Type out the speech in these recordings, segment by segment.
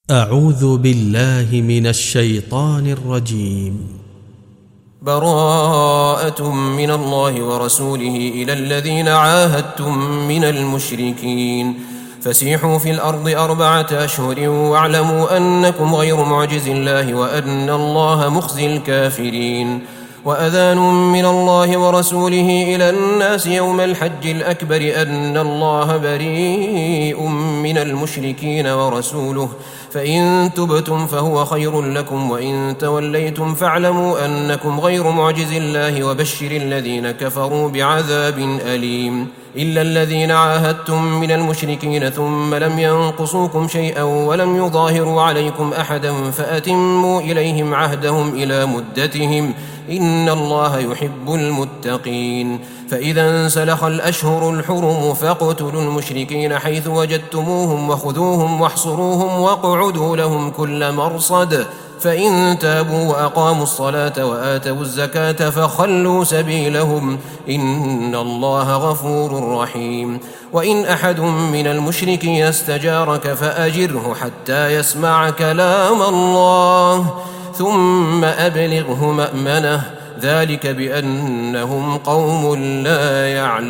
أعوذ بالله من الشيطان الرجيم. براءة من الله ورسوله إلى الذين عاهدتم من المشركين فسيحوا في الأرض 4 أشهر واعلموا أنكم غير معجز الله وأن الله مخزي الكافرين. وأذان من الله ورسوله إلى الناس يوم الحج الأكبر أن الله بريء من المشركين ورسوله فإن تبتم فهو خير لكم وإن توليتم فاعلموا أنكم غير معجز الله وبشر الذين كفروا بعذاب أليم. إلا الذين عاهدتم من المشركين ثم لم ينقصوكم شيئا ولم يظاهروا عليكم أحدا فأتموا إليهم عهدهم إلى مدتهم إن الله يحب المتقين. فإذا انسلخ الأشهر الحرم فاقتلوا المشركين حيث وجدتموهم وخذوهم واحصروهم واقعدوا لهم كل مرصد فإن تابوا وأقاموا الصلاة وآتوا الزكاة فخلوا سبيلهم إن الله غفور رحيم. وإن أحد من المشركين استجارك فأجره حتى يسمع كلام الله ثم أبلغه مأمنه ذلك بأنهم قوم لا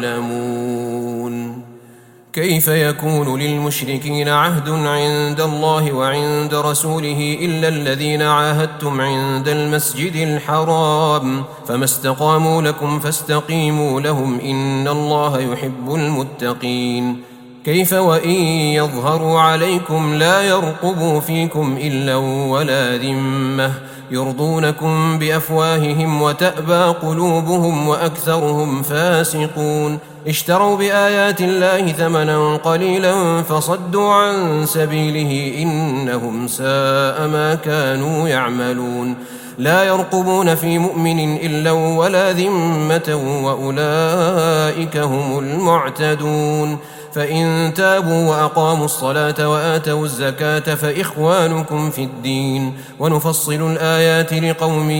يعلمون. كيف يكون للمشركين عهد عند الله وعند رسوله إلا الذين عاهدتم عند المسجد الحرام فما استقاموا لكم فاستقيموا لهم إن الله يحب المتقين. كيف وإن يظهروا عليكم لا يرقبوا فيكم إلا ولا ذمة يرضونكم بأفواههم وتأبى قلوبهم وأكثرهم فاسقون. اشتروا بآيات الله ثمنا قليلا فصدوا عن سبيله إنهم ساء ما كانوا يعملون. لا يرقبون في مؤمن إلا ولا ذمة وأولئك هم المعتدون. فإن تابوا وأقاموا الصلاة وآتوا الزكاة فإخوانكم في الدين ونفصل الآيات لقوم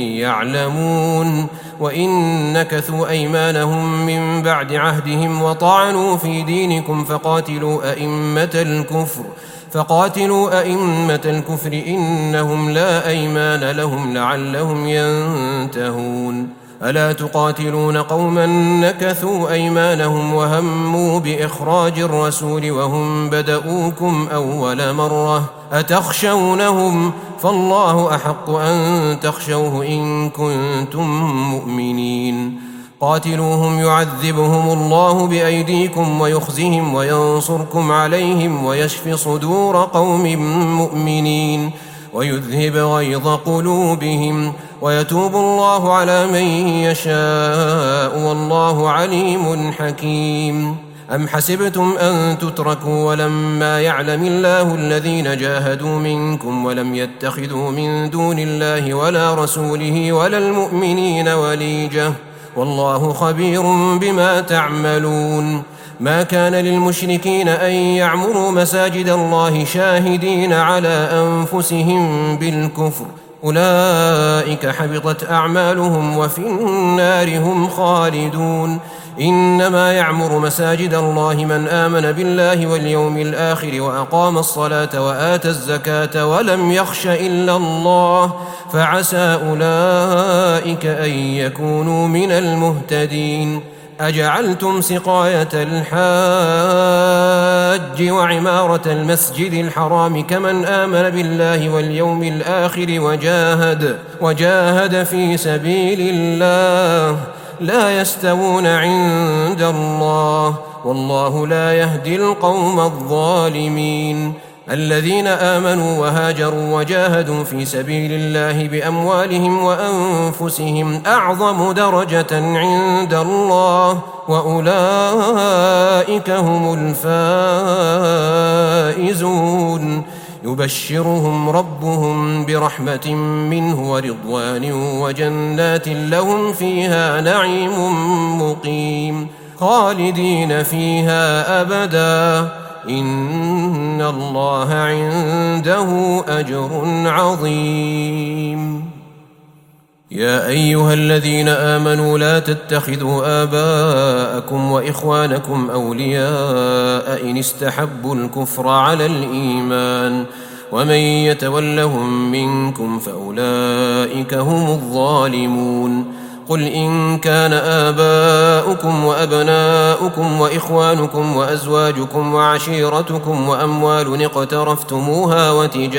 يعلمون. وإن نكثوا أيمانهم من بعد عهدهم وطعنوا في دينكم فقاتلوا أئمة الكفر إنهم لا أيمان لهم لعلهم ينتهون. ألا تقاتلون قوما نكثوا أيمانهم وهموا بإخراج الرسول وهم بدؤوكم أول مرة أتخشونهم فالله أحق أن تخشوه إن كنتم مؤمنين. قاتلوهم يعذبهم الله بأيديكم ويخزهم وينصركم عليهم ويشف صدور قوم مؤمنين ويذهب غيظ قلوبهم ويتوب الله على من يشاء والله عليم حكيم. أم حسبتم أن تتركوا ولما يعلم الله الذين جاهدوا منكم ولم يتخذوا من دون الله ولا رسوله ولا المؤمنين وليجة والله خبير بما تعملون. ما كان للمشركين أن يعمروا مساجد الله شاهدين على أنفسهم بالكفر أولئك حبطت أعمالهم وفي النار هم خالدون. إنما يعمر مساجد الله من آمن بالله واليوم الآخر وأقام الصلاة وآتى الزكاة ولم يخش إلا الله فعسى أولئك أن يكونوا من المهتدين. أجعلتم سقاية الحاج وعمارة المسجد الحرام كمن آمن بالله واليوم الآخر وجاهد في سبيل الله لا يستوون عند الله والله لا يهدي القوم الظالمين. الذين آمنوا وهاجروا وجاهدوا في سبيل الله بأموالهم وأنفسهم أعظم درجة عند الله وأولئك هم الفائزون. يبشرهم ربهم برحمة منه ورضوان وجنات لهم فيها نعيم مقيم خالدين فيها أبدا إن الله عنده أجر عظيم. يا أيها الذين آمنوا لا تتخذوا آباءكم وإخوانكم أولياء إن استحبوا الكفر على الإيمان ومن يتولهم منكم فأولئك هم الظالمون. قل إن كان آباؤكم وأبناؤكم وإخوانكم وأزواجكم وعشيرتكم وأموال اقترفتموها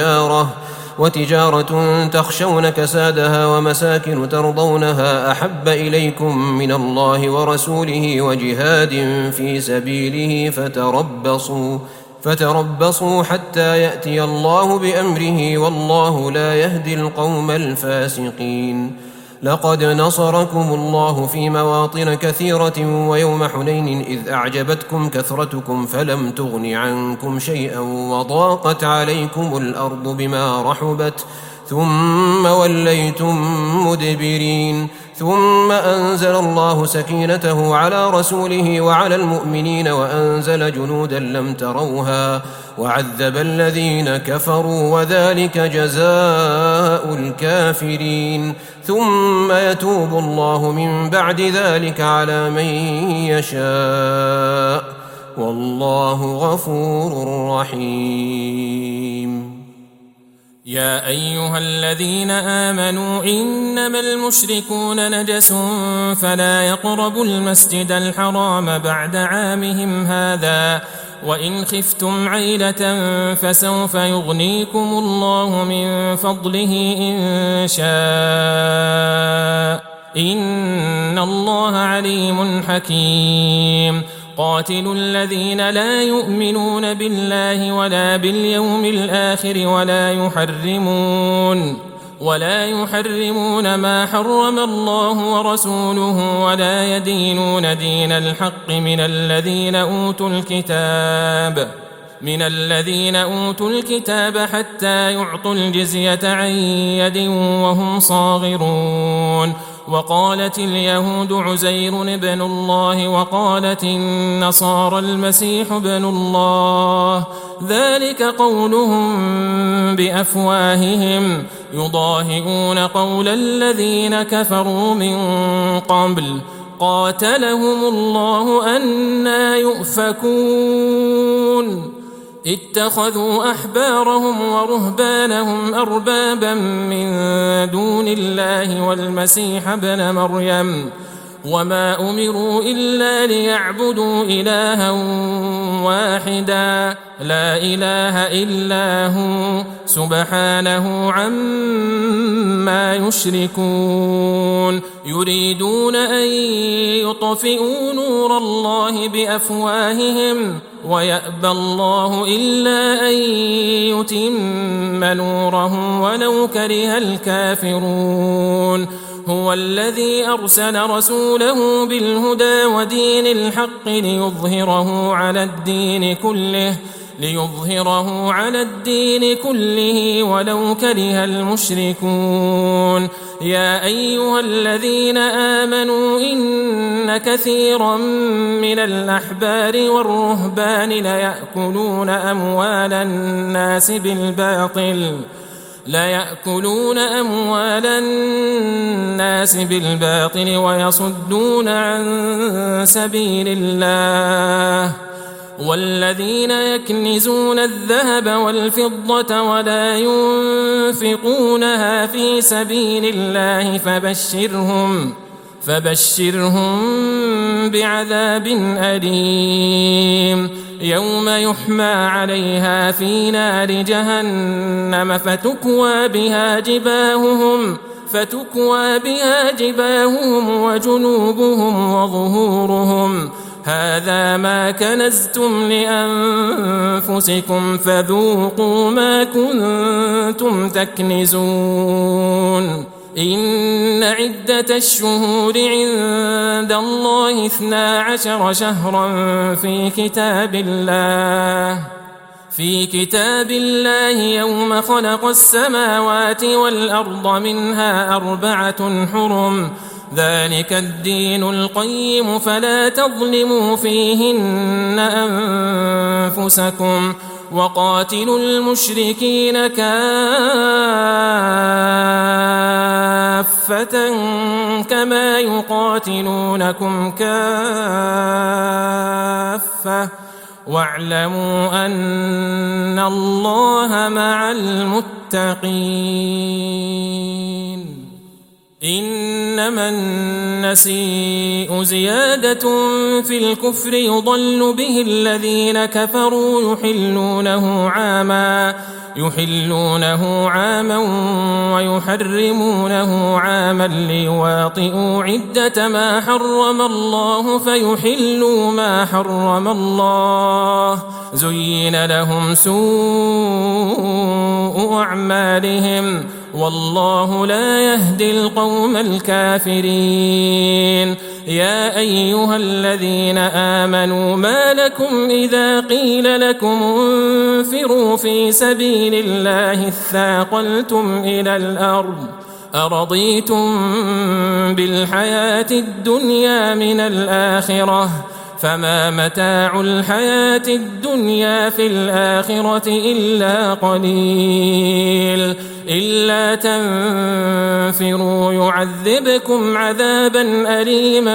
وتجارة تخشون كسادها ومساكن ترضونها أحب إليكم من الله ورسوله وجهاد في سبيله فتربصوا حتى يأتي الله بأمره والله لا يهدي القوم الفاسقين. لقد نصركم الله في مواطن كثيرة ويوم حنين إذ أعجبتكم كثرتكم فلم تغن عنكم شيئا وضاقت عليكم الأرض بما رحبت ثم وليتم مدبرين. ثم أنزل الله سكينته على رسوله وعلى المؤمنين وأنزل جنودا لم تروها وعذب الذين كفروا وذلك جزاء الكافرين. ثم يتوب الله من بعد ذلك على من يشاء والله غفور رحيم. يا أيها الذين آمنوا إنما المشركون نجس فلا يقربوا المسجد الحرام بعد عامهم هذا وإن خفتم عيلة فسوف يغنيكم الله من فضله إن شاء إن الله عليم حكيم. قاتلوا الذين لا يؤمنون بالله ولا باليوم الآخر ولا يحرمون ما حرم الله ورسوله ولا يدينون دين الحق من الذين أوتوا الكتاب حتى يعطوا الجزية عن يد وهم صاغرون. وقالت اليهود عزير ابن الله وقالت النصارى المسيح ابن الله ذلك قولهم بأفواههم يضاهئون قول الذين كفروا من قبل قاتلهم الله أنى يؤفكون. اتخذوا أحبارهم ورهبانهم أربابا من دون الله والمسيح ابن مريم وما أمروا إلا ليعبدوا إلها واحدا لا إله إلا هو سبحانه عما يشركون. يريدون أن يطفئوا نور الله بأفواههم ويأبى الله إلا أن يتم نوره ولو كره الكافرون. هو الذي أرسل رسوله بالهدى ودين الحق ليظهره على الدين كله ولو كره المشركون. يا أيها الذين آمنوا إن كثيرا من الأحبار والرهبان ليأكلون أموال الناس بالباطل ويصدون عن سبيل الله. والذين يكنزون الذهب والفضة ولا ينفقونها في سبيل الله فبشرهم بعذاب أليم. يوم يحمى عليها في نار جهنم فتكوى بها جباههم وجنوبهم وظهورهم هذا ما كنزتم لأنفسكم فذوقوا ما كنتم تكنزون. إن عدة الشهور عند الله 12 شهرا في كتاب الله يوم خلق السماوات والأرض منها 4 حرم ذلك الدين القيم فلا تظلموا فيهن أنفسكم وقاتلوا المشركين كافة كما يقاتلونكم كافة واعلموا أن الله مع المتقين. إنما النسيء زيادة في الكفر يضل به الذين كفروا يحلونه عاما ويحرمونه عاما ليواطئوا عدة ما حرم الله فيحلوا ما حرم الله. زين لهم سوء أعمالهم والله لا يهدي القوم الكافرين. يا أيها الذين آمنوا ما لكم إذا قيل لكم انفروا في سبيل الله اثاقلتم إلى الأرض أرضيتم بالحياة الدنيا من الآخرة فما متاع الحياة الدنيا في الآخرة إلا قليل. إلا تنفروا يعذبكم عذابا أليما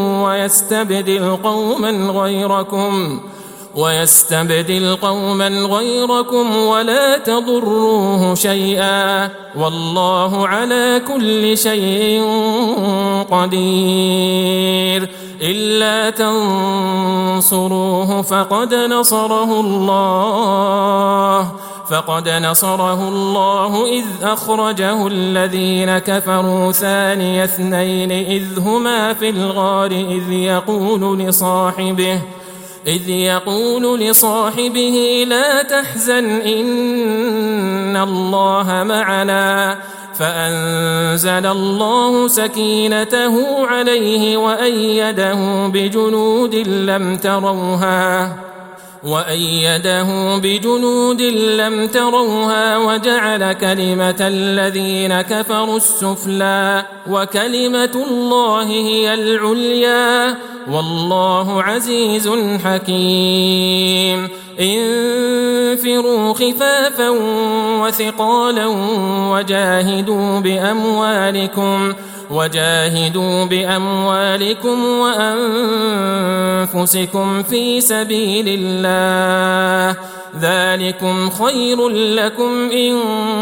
ويستبدل قوما غيركم ولا تضروه شيئا والله على كل شيء قدير. إلا تنصروه فقد نصره الله إذ أخرجه الذين كفروا ثاني اثنين إذ هما في الغار إذ يقول لصاحبه لا تحزن إن الله معنا فأنزل الله سكينته عليه وأيده بجنود لم تروها وجعل كلمة الذين كفروا السفلى وكلمة الله هي العليا والله عزيز حكيم. انفروا خفافا وثقالا وجاهدوا بأموالكم وأنفسكم في سبيل الله ذلكم خير لكم إن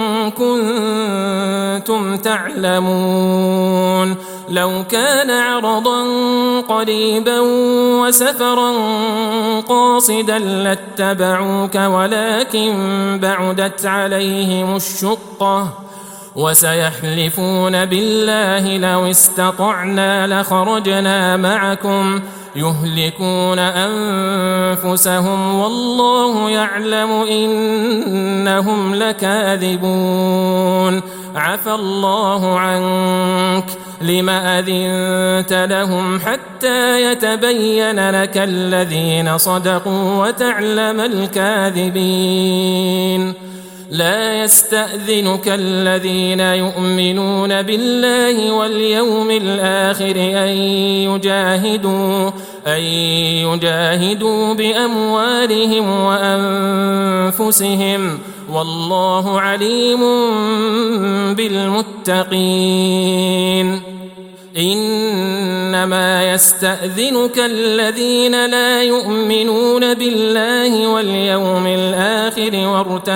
كنتم تعلمون. لو كان عرضا قريبا وسفرا قاصدا لاتبعوك ولكن بعدت عليهم الشقة وسيحلفون بالله لو استطعنا لخرجنا معكم يهلكون أنفسهم والله يعلم إنهم لكاذبون. عفى الله عنك لم أذنت لهم حتى يتبين لك الذين صدقوا وتعلم الكاذبين. لا يستأذنك الذين يؤمنون بالله واليوم الآخر أن يجاهدوا بأموالهم وأنفسهم والله عليم بالمتقين. إنما يستأذنك الذين لا يؤمنون بالله واليوم الآخر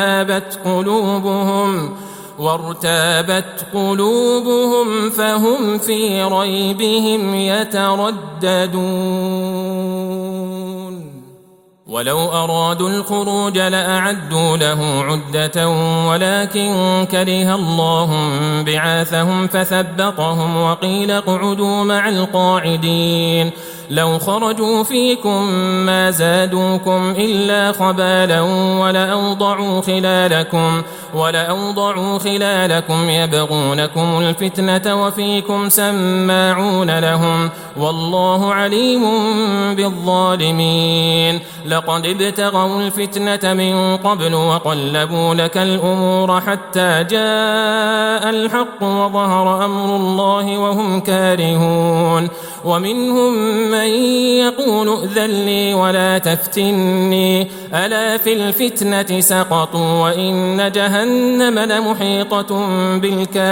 وارتابت قلوبهم فهم في ريبهم يترددون. ولو أرادوا الخروج لأعدوا له عدة ولكن كره الله بعاثهم فثبطهم وقيل اقعدوا مع القاعدين. لو خرجوا فيكم ما زادوكم إلا خبالا ولأوضعوا خلالكم يبغونكم الفتنة وفيكم سماعون لهم والله عليم بالظالمين. لقد ابتغوا الفتنة من قبل وقلبوا لك الأمور حتى جاء الحق وظهر أمر الله وهم كارهون. ومنهم من يقول ائذن لي ولا تفتني ألا في الفتنة سقطوا وإن جهنم لمحيطة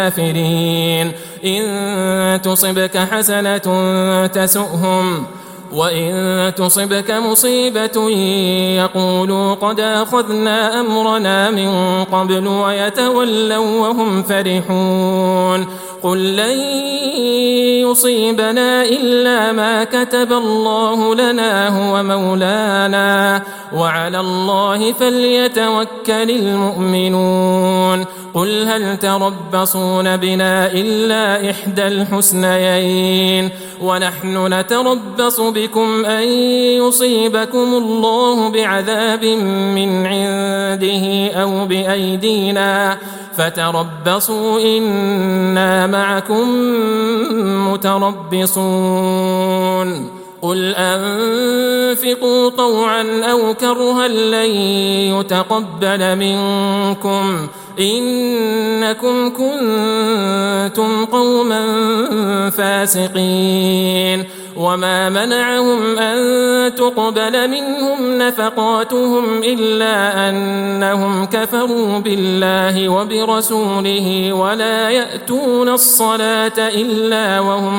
بالكافرين. إن تصبك حسنة تسؤهم وإن تصبك مصيبة يقولوا قد أخذنا أمرنا من قبل ويتولوا وهم فرحون قل لن يصيبنا إلا ما كتب الله لنا هو مولانا وعلى الله فليتوكل المؤمنون قل هل تربصون بنا إلا إحدى الحسنيين ونحن نتربص بكم أن يصيبكم الله بعذاب من عنده أو بأيدينا فتربصوا إنا معكم متربصون قل أنفقوا طوعا أو كرها لن يتقبل منكم إنكم كنتم قوما فاسقين وما منعهم أن تقبل منهم نفقاتهم إلا أنهم كفروا بالله وبرسوله ولا يأتون الصلاة إلا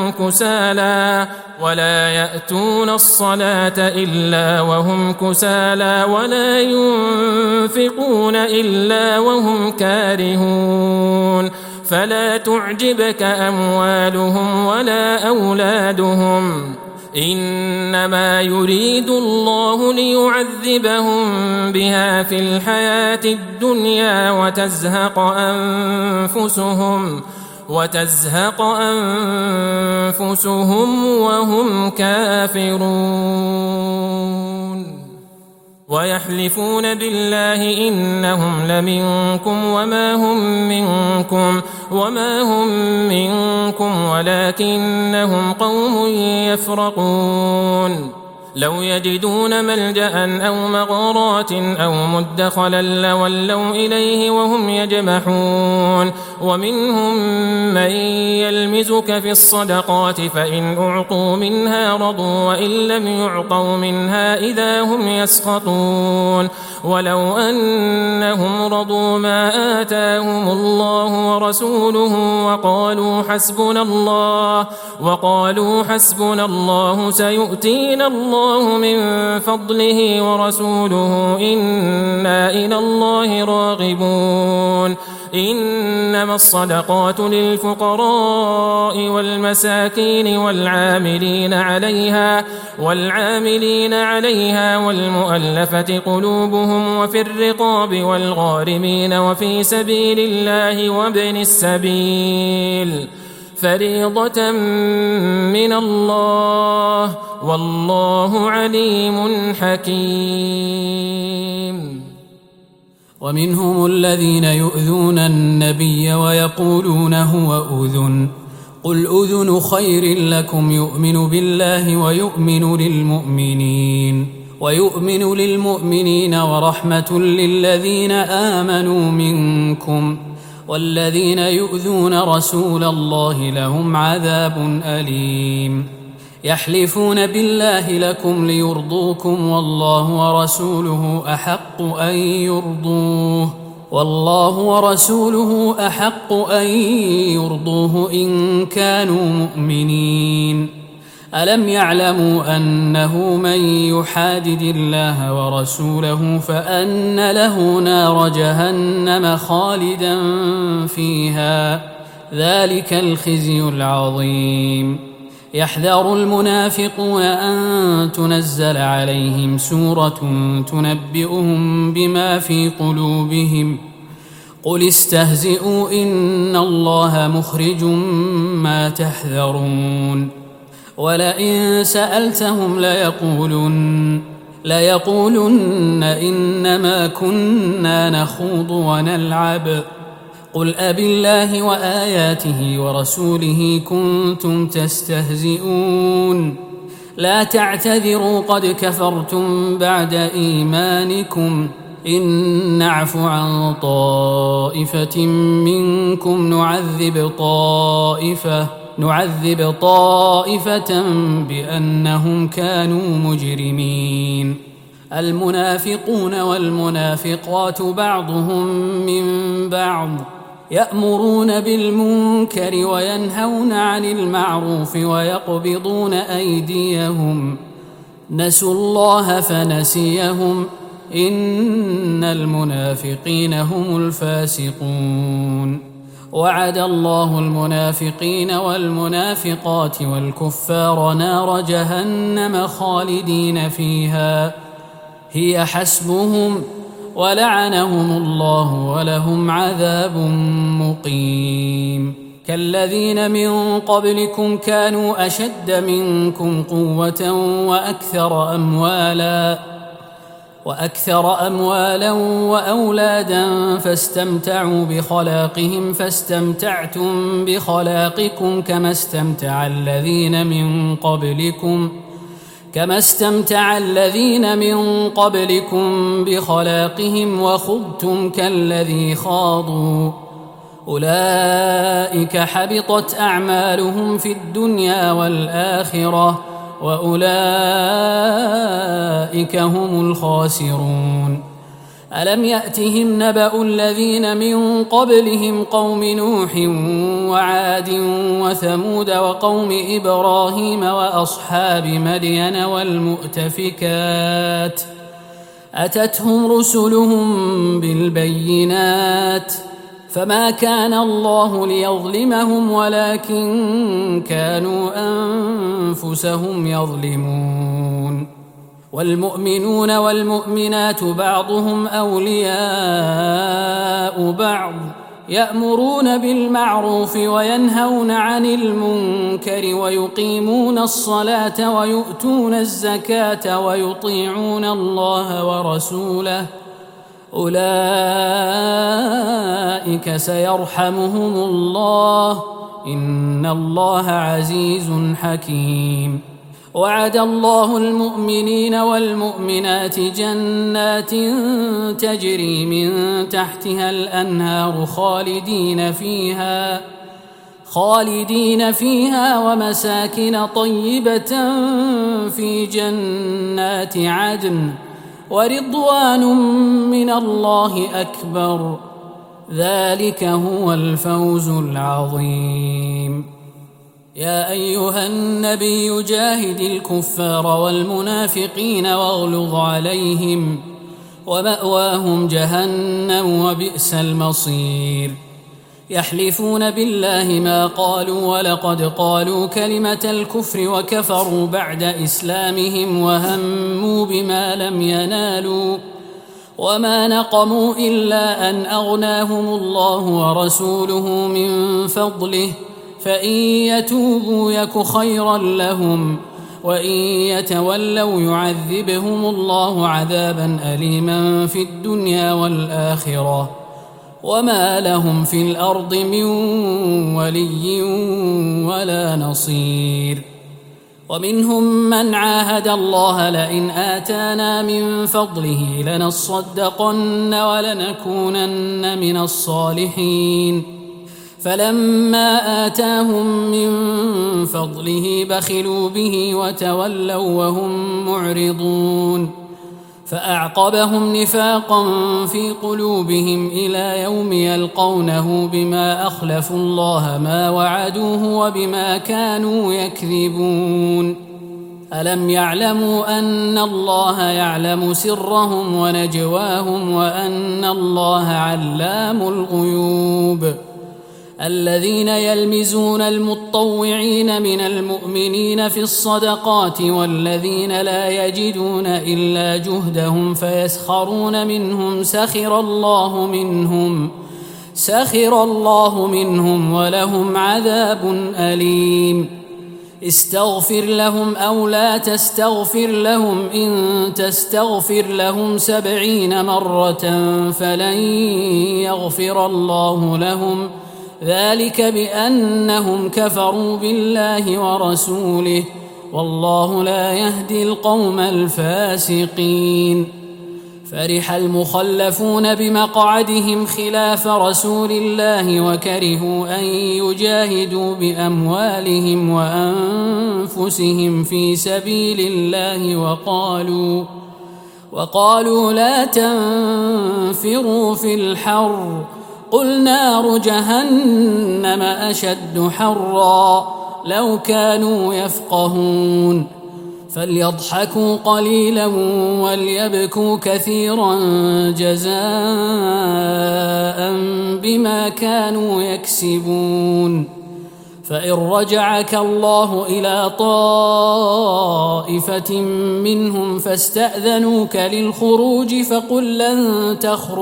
وهم كسالى ولا ينفقون إلا وهم كارهون فلا تعجبك أموالهم ولا أولادهم إنما يريد الله ليعذبهم بها في الحياة الدنيا وتزهق أنفسهم وهم كافرون ويحلفون بالله إنهم لمنكم وما هم منكم ولكنهم قوم يفرقون لو يجدون ملجأ أو مغارات أو مدخلا لولوا إليه وهم يجمحون ومنهم من يلمزك في الصدقات فإن أعطوا منها رضوا وإن لم يعطوا منها إذا هم يسخطون ولو أنهم رضوا ما آتاهم الله ورسوله وقالوا حسبنا الله سيؤتينا الله من فضله ورسوله إنا إلى الله راغبون إنما الصدقات للفقراء والمساكين والعاملين عليها والمؤلفة قلوبهم وفي الرقاب والغارمين وفي سبيل الله وابن السبيل فريضة من الله والله عليم حكيم ومنهم الذين يؤذون النبي ويقولون هو أذن قل أذن خير لكم يؤمن بالله ويؤمن للمؤمنين ورحمة للذين آمنوا منكم والذين يؤذون رسول الله لهم عذاب أليم يحلفون بالله لكم ليرضوكم والله ورسوله أحق أن يرضوه إن كانوا مؤمنين ألم يعلموا أنه من يحادد الله ورسوله فأن له نار جهنم خالدا فيها ذلك الخزي العظيم يحذر المنافقون أن تنزل عليهم سورة تنبئهم بما في قلوبهم قل استهزئوا إن الله مخرج ما تحذرون ولئن سألتهم ليقولن إنما كنا نخوض ونلعب قل أبالله وآياته ورسوله كنتم تستهزئون لا تعتذروا قد كفرتم بعد إيمانكم إن نعف عن طائفة منكم نعذب طائفة بأنهم كانوا مجرمين المنافقون والمنافقات بعضهم من بعض يأمرون بالمنكر وينهون عن المعروف ويقبضون أيديهم نسوا الله فنسيهم إن المنافقين هم الفاسقون وعد الله المنافقين والمنافقات والكفار نار جهنم خالدين فيها هي حسبهم ولعنهم الله ولهم عذاب مقيم كالذين من قبلكم كانوا أشد منكم قوة وأكثر أموالا وأولادا فاستمتعوا بخلاقهم فاستمتعتم بخلاقكم كما استمتع الذين من قبلكم بخلاقهم وخضتم كالذي خاضوا أولئك حبطت أعمالهم في الدنيا والآخرة وأولئك هم الخاسرون ألم يأتهم نبأ الذين من قبلهم قوم نوح وعاد وثمود وقوم إبراهيم وأصحاب مدين والمؤتفكات أتتهم رسلهم بالبينات فما كان الله ليظلمهم ولكن كانوا أنفسهم يظلمون والمؤمنون والمؤمنات بعضهم أولياء بعض يأمرون بالمعروف وينهون عن المنكر ويقيمون الصلاة ويؤتون الزكاة ويطيعون الله ورسوله أولئك سيرحمهم الله إن الله عزيز حكيم وعد الله المؤمنين والمؤمنات جنات تجري من تحتها الأنهار خالدين فيها ومساكن طيبة في جنات عدن ورضوان من الله أكبر ذلك هو الفوز العظيم يا أيها النبي جاهد الكفار والمنافقين واغلظ عليهم ومأواهم جهنم وبئس المصير يحلفون بالله ما قالوا ولقد قالوا كلمة الكفر وكفروا بعد إسلامهم وهموا بما لم ينالوا وما نقموا إلا أن أغناهم الله ورسوله من فضله فإن يتوبوا يك خيرا لهم وإن يتولوا يعذبهم الله عذابا أليما في الدنيا والآخرة وما لهم في الأرض من ولي ولا نصير ومنهم من عاهد الله لئن آتانا من فضله لنصدقن ولنكونن من الصالحين فلما آتاهم من فضله بخلوا به وتولوا وهم معرضون فأعقبهم نفاقا في قلوبهم إلى يوم يلقونه بما أخلفوا الله ما وعدوه وبما كانوا يكذبون ألم يعلموا أن الله يعلم سرهم ونجواهم وأن الله علام الغيوب الذين يلمزون المطوعين من المؤمنين في الصدقات والذين لا يجدون إلا جهدهم فيسخرون منهم سخر الله منهم ولهم عذاب أليم استغفر لهم أو لا تستغفر لهم إن تستغفر لهم 70 مرة فلن يغفر الله لهم ذلك بأنهم كفروا بالله ورسوله والله لا يهدي القوم الفاسقين فرح المخلفون بمقعدهم خلاف رسول الله وكرهوا أن يجاهدوا بأموالهم وأنفسهم في سبيل الله وقالوا لا تنفروا في الحر قل نار جهنم أشد حرا لو كانوا يفقهون فليضحكوا قليلا وليبكوا كثيرا جزاء بما كانوا يكسبون. فإن رجعك الله إلى طائفة منهم فاستأذنوك للخروج فقل لن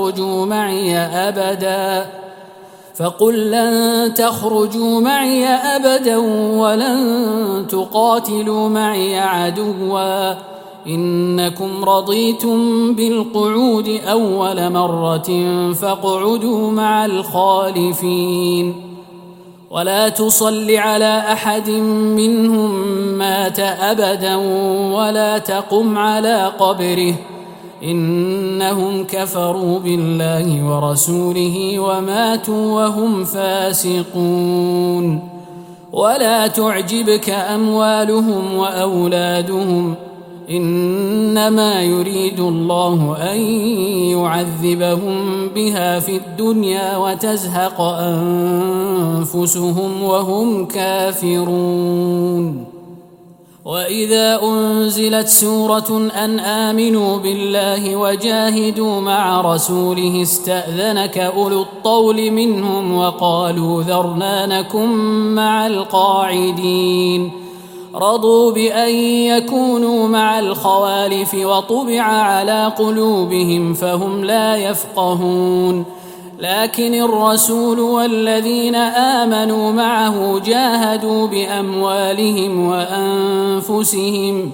تخرجوا معي أبدا ولن تقاتلوا معي عدوا إنكم رضيتم بالقعود أول مرة فاقعدوا مع الخالفين ولا تصل على أحد منهم مات أبدا ولا تقم على قبره إنهم كفروا بالله ورسوله وماتوا وهم فاسقون. ولا تعجبك أموالهم وأولادهم إنما يريد الله أن يعذبهم بها في الدنيا وتزهق أنفسهم وهم كافرون. وإذا أنزلت سورة أن آمنوا بالله وجاهدوا مع رسوله استأذنك أولو الطول منهم وقالوا ذرنا نكن مع القاعدين رضوا بأن يكونوا مع الخوالف وطبع على قلوبهم فهم لا يفقهون. لكن الرسول والذين آمنوا معه جاهدوا بأموالهم وأنفسهم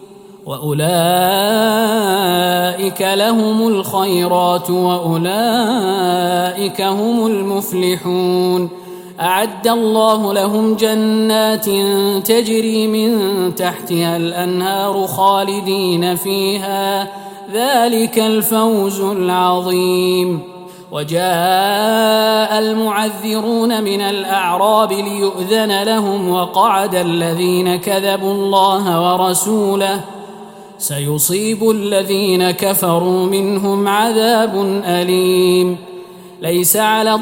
وأولئك لهم الخيرات وأولئك هم المفلحون. أعد الله لهم جنات تجري من تحتها الأنهار خالدين فيها ذلك الفوز العظيم. وجاء المعذرون من الأعراب ليؤذن لهم وقعد الذين كذبوا الله ورسوله سيصيب الذين كفروا منهم عذاب أليم. ليس على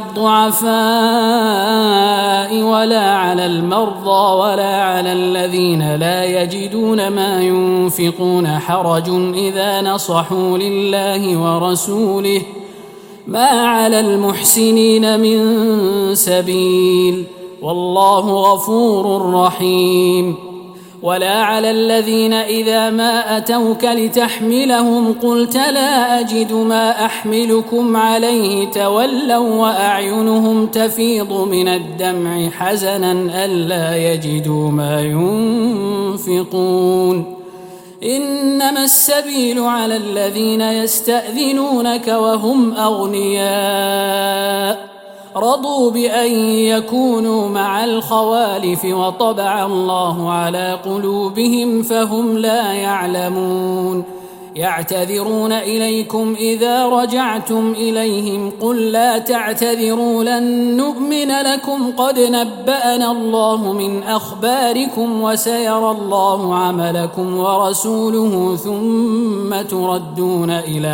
الضعفاء ولا على المرضى ولا على الذين لا يجدون ما ينفقون حرج إذا نصحوا لله ورسوله ما على المحسنين من سبيل والله غفور رحيم. ولا على الذين إذا ما أتوك لتحملهم قلت لا أجد ما أحملكم عليه تولوا وأعينهم تفيض من الدمع حزنا ألا يجدوا ما ينفقون. إنما السبيل على الذين يستأذنونك وهم أغنياء رضوا بأن يكونوا مع الخوالف وطبع الله على قلوبهم فهم لا يعلمون. يعتذرون إليكم إذا رجعتم إليهم قل لا تعتذروا لن نؤمن لكم قد نبأنا الله من أخباركم وسيرى الله عملكم ورسوله ثم تردون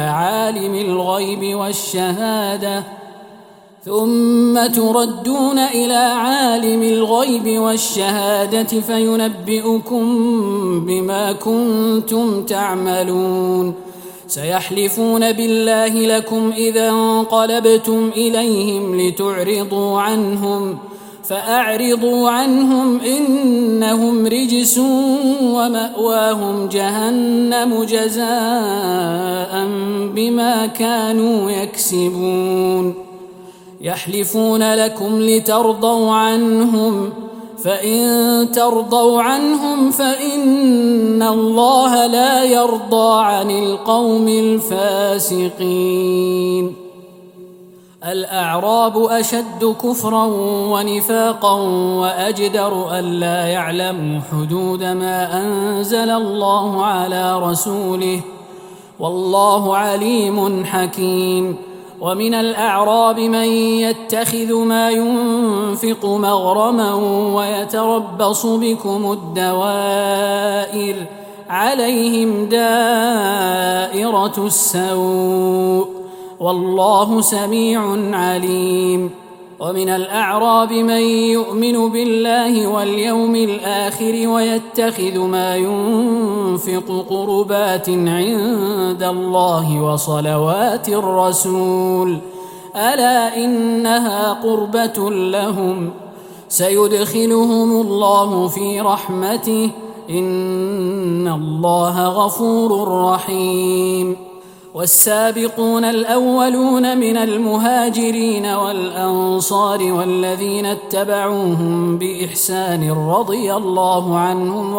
إلى عالم الغيب والشهادة فينبئكم بما كنتم تعملون. سيحلفون بالله لكم إذا انقلبتم إليهم لتعرضوا عنهم فأعرضوا عنهم إنهم رجس ومأواهم جهنم جزاء بما كانوا يكسبون. يحلفون لكم لترضوا عنهم فإن ترضوا عنهم فإن الله لا يرضى عن القوم الفاسقين. الأعراب أشد كفرا ونفاقا وأجدر ألا يعلموا حدود ما أنزل الله على رسوله والله عليم حكيم. ومن الأعراب من يتخذ ما ينفق مغرما ويتربص بكم الدوائر عليهم دائرة السوء والله سميع عليم. ومن الأعراب من يؤمن بالله واليوم الآخر ويتخذ ما ينفق قربات عند الله وصلوات الرسول ألا إنها قربة لهم سيدخلهم الله في رحمته إن الله غفور رحيم. والسابقون الأولون من المهاجرين والأنصار والذين اتبعوهم بإحسان رضي الله عنهم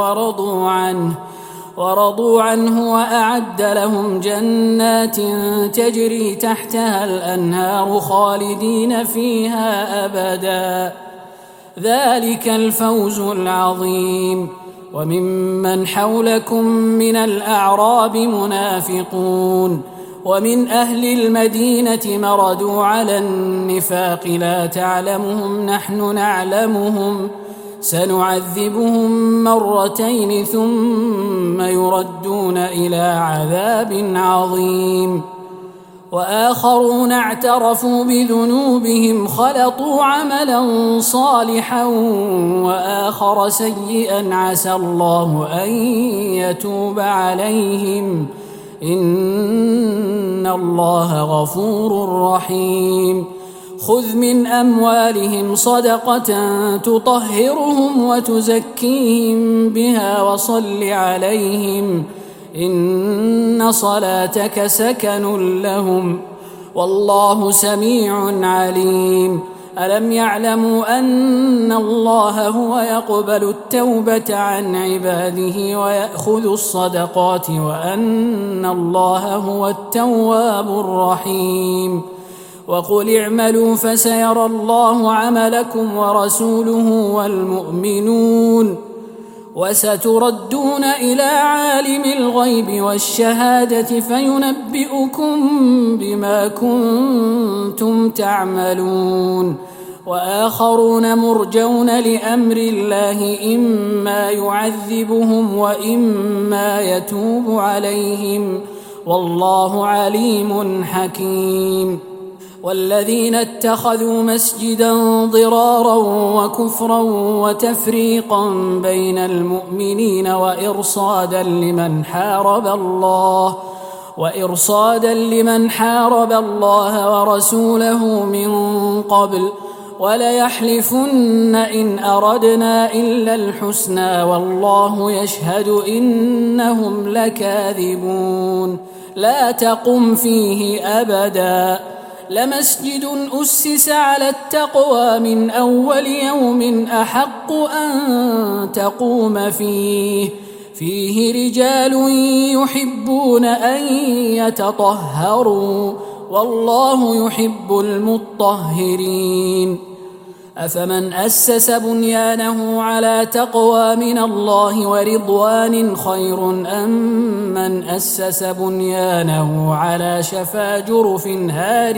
ورضوا عنه وأعد لهم جنات تجري تحتها الأنهار خالدين فيها أبدا ذلك الفوز العظيم. وممن حولكم من الأعراب منافقون ومن أهل المدينة مردوا على النفاق لا تعلمهم نحن نعلمهم سنعذبهم مرتين ثم يردون إلى عذاب عظيم. وآخرون اعترفوا بذنوبهم خلطوا عملا صالحا وآخر سيئا عسى الله أن يتوب عليهم إن الله غفور رحيم. خذ من أموالهم صدقة تطهرهم وتزكيهم بها وصل عليهم إن صلاتك سكن لهم والله سميع عليم. ألم يعلموا أن الله هو يقبل التوبة عن عباده ويأخذ الصدقات وأن الله هو التواب الرحيم. وقل اعملوا فسيرى الله عملكم ورسوله والمؤمنون وستردون إلى عالم الغيب والشهادة فينبئكم بما كنتم تعملون. وآخرون مرجون لأمر الله إما يعذبهم وإما يتوب عليهم والله عليم حكيم. والذين اتخذوا مسجدا ضرارا وكفرا وتفريقا بين المؤمنين وإرصادا لمن حارب الله ورسوله من قبل وليحلفن إن أردنا إلا الحسنى والله يشهد إنهم لكاذبون. لا تقم فيه أبدا لمسجد أسس على التقوى من أول يوم أحق أن تقوم فيه رجال يحبون أن يتطهروا والله يحب المطهرين. أفمن أسس بنيانه على تقوى من الله ورضوان خير أم من أسس بنيانه على شفا جرف هار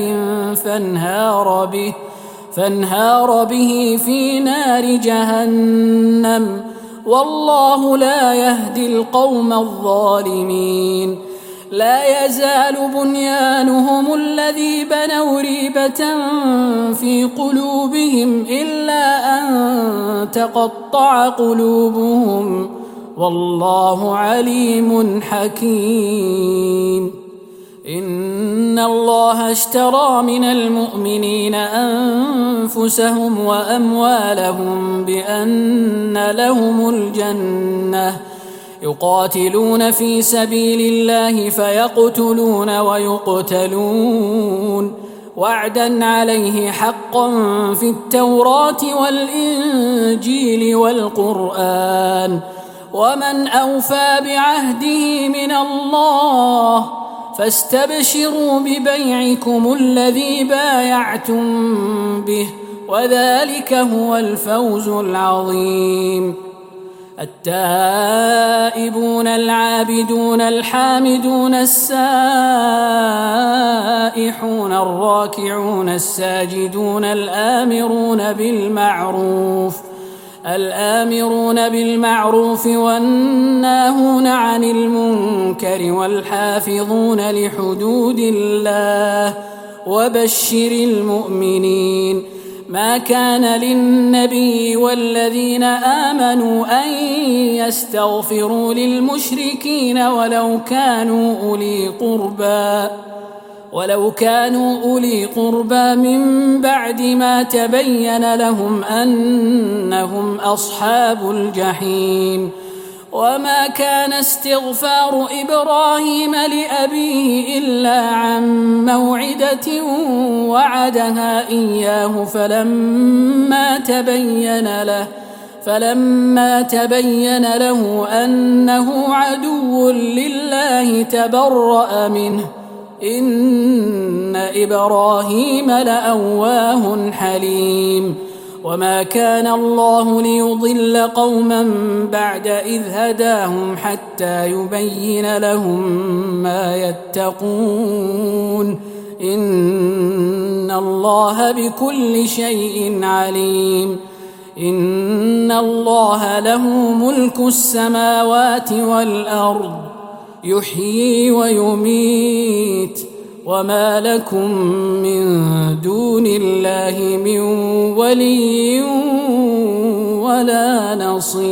فانهار به في نار جهنم والله لا يهدي القوم الظالمين. لا يزال بنيانهم الذي بنوا ريبة في قلوبهم إلا أن تقطع قلوبهم والله عليم حكيم. إن الله اشترى من المؤمنين أنفسهم وأموالهم بأن لهم الجنة يقاتلون في سبيل الله فيقتلون ويقتلون وعدا عليه حقا في التوراة والإنجيل والقرآن ومن أوفى بعهده من الله فاستبشروا ببيعكم الذي بايعتم به وذلك هو الفوز العظيم. التائبون العابدون الحامدون السائحون الراكعون الساجدون الآمرون بالمعروف والناهون عن المنكر والحافظون لحدود الله وبشر المؤمنين. ما كان للنبي والذين آمنوا أن يستغفروا للمشركين ولو كانوا أولي قربى من بعد ما تبين لهم أنهم أصحاب الجحيم. وما كان استغفار إبراهيم لأبيه إلا عن موعدة وعدها إياه فلما تبين له أنه عدو لله تبرأ منه إن إبراهيم لأواه حليم. وما كان الله ليضل قوما بعد إذ هداهم حتى يبين لهم ما يتقون إن الله بكل شيء عليم. إن الله له ملك السماوات والأرض يحيي ويميت وما لكم من دون الله من ولي ولا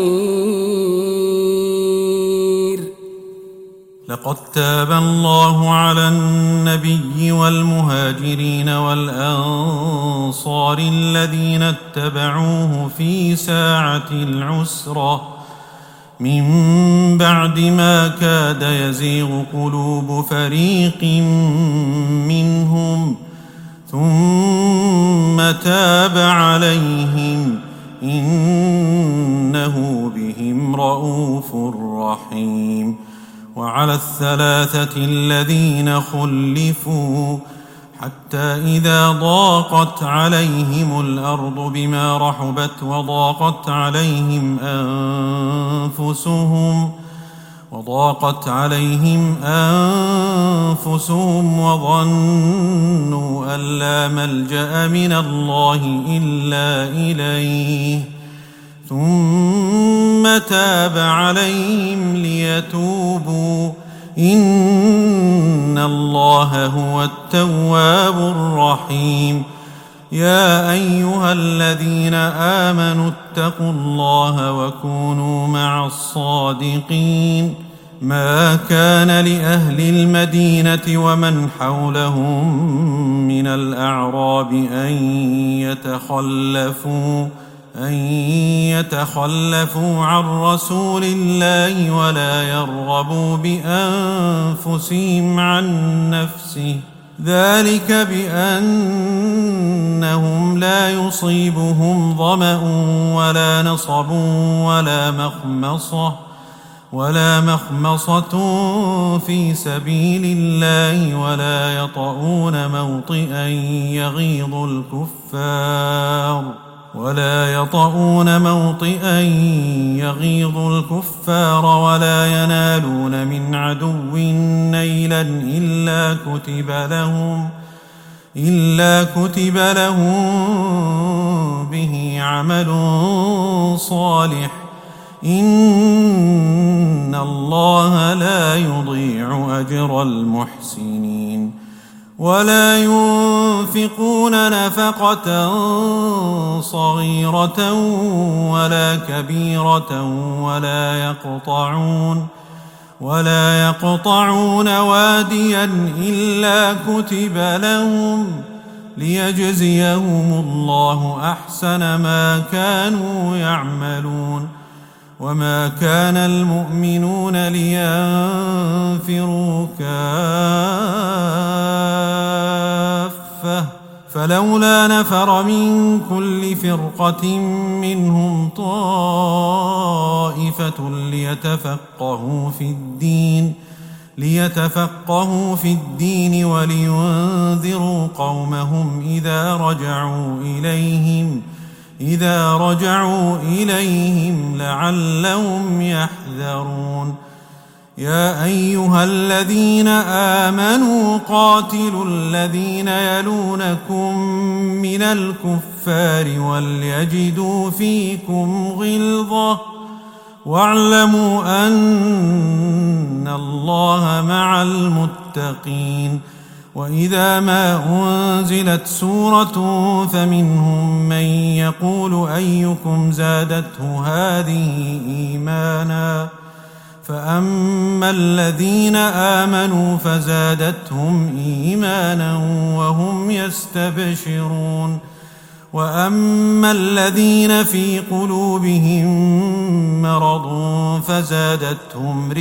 نصير. لقد تاب الله على النبي والمهاجرين والأنصار الذين اتبعوه في ساعة العسرة من بعد ما كاد يزيغ قلوب فريق منهم ثم تاب عليهم إنه بهم رءوف رحيم. وعلى الثلاثة الذين خلفوا حتى إذا ضاقت عليهم الأرض بما رحبت وضاقت عليهم أنفسهم وظنوا أن لا ملجأ من الله إلا إليه ثم تاب عليهم ليتوبوا إن الله هو التواب الرحيم. يا أيها الذين آمنوا اتقوا الله وكونوا مع الصادقين. ما كان لأهل المدينة ومن حولهم من الأعراب أن يتخلفوا عن رسول الله ولا يرغبوا بأنفسهم عن نفسه ذلك بأنهم لا يصيبهم ظمأ ولا نصب ولا مخمصة في سبيل الله ولا يطؤون موطئا يغيظ الكفار ولا ينالون من عدو نيلا إلا كتب لهم به عمل صالح إن الله لا يضيع أجر المحسنين. ولا ينفقون نفقة صغيرة ولا كبيرة ولا يقطعون واديا إلا كتب لهم ليجزيهم الله أحسن ما كانوا يعملون. وما كان المؤمنون لينفروا كافة فلولا نفر من كل فرقة منهم طائفة ليتفقهوا في الدين ولينذروا قومهم إذا رجعوا إليهم لعلهم يحذرون. يا أيها الذين آمنوا قاتلوا الذين يلونكم من الكفار وليجدوا فيكم غلظة واعلموا أن الله مع المتقين. وإذا ما أنزلت سورة فمنهم من من يقول أيكم زادته هذه إيمانا فأما الذين آمنوا فزادتهم إيمانا وهم يستبشرون وأما الذين في قلوبهم مرض فزادتهم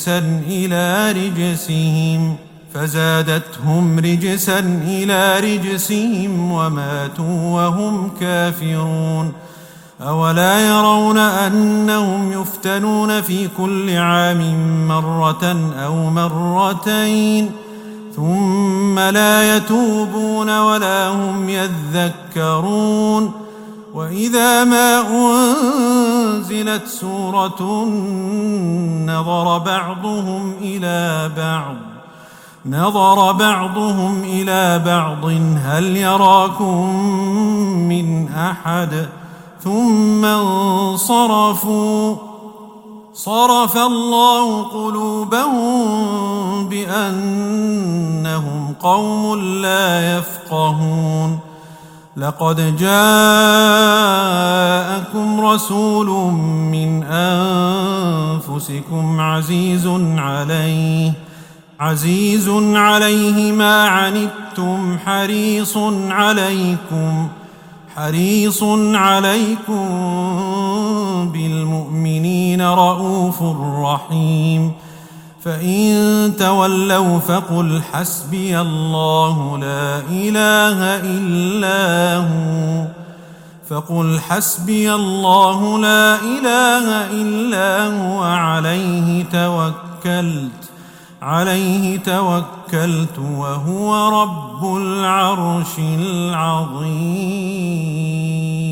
رجسا إلى رجسهم وماتوا وهم كافرون أولا يرون أنهم يفتنون في كل عام مرة أو مرتين ثم لا يتوبون ولا هم يذكرون وإذا ما أنزلت سورة نظر بعضهم إلى بعض هل يراكم من أحد ثم انصرفوا صرف الله قلوبهم بأنهم قوم لا يفقهون لقد جاءكم رسول من أنفسكم عزيز عليه ما عنتم حريص عليكم بالمؤمنين رؤوف رحيم فإن تولوا فقل حسبي الله لا إله إلا هو عليه توكلت وهو رب العرش العظيم.